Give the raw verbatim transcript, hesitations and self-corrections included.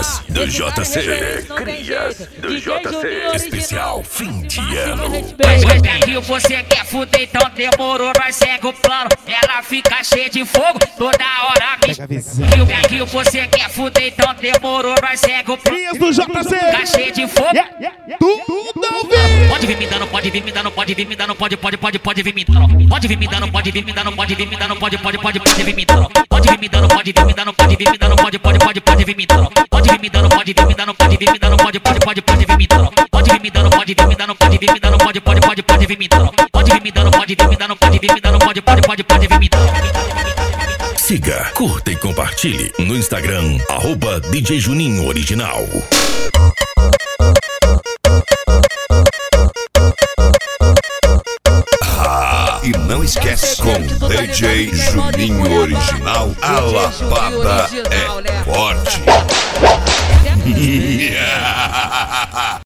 Crias do J C. Crias do J C. Especial fim de ano. Rio, você quer fuder, então demorou, nós segue o plano. Ela fica cheia de fogo, toda hora me Rio, Rio, você quer fuder, então demorou, nós segue o plano. Crias do J C. Fica cheia de fogo. Yeah, yeah, yeah. Tudo ao vivo. Pode vir me dando, pode vir me dando, pode vir me dando, pode, pode, pode, pode vir me dando. Pode vir me dando, pode vir me dando, pode vir me dando, pode, pode, pode, pode vir me dando. Pode vir me dando, pode vir me dando, pode vir me dando, pode, pode, pode, pode vir me dando. Pode vir me dando, pode vir me dando, pode vir me dando, pode, pode, pode, pode vir me dando. Pode vir me dando, pode vir me dando, pode vir me dando, pode, pode, pode, pode vir me dando. Pode vir me dando, pode vir me dando, pode vir me dando, pode, pode, pode, pode vir me dando. Siga, curta e compartilhe no Instagram, arroba D J Juninho Original. Ah, e não esquece, com D J Juninho Original, a lapada é forte.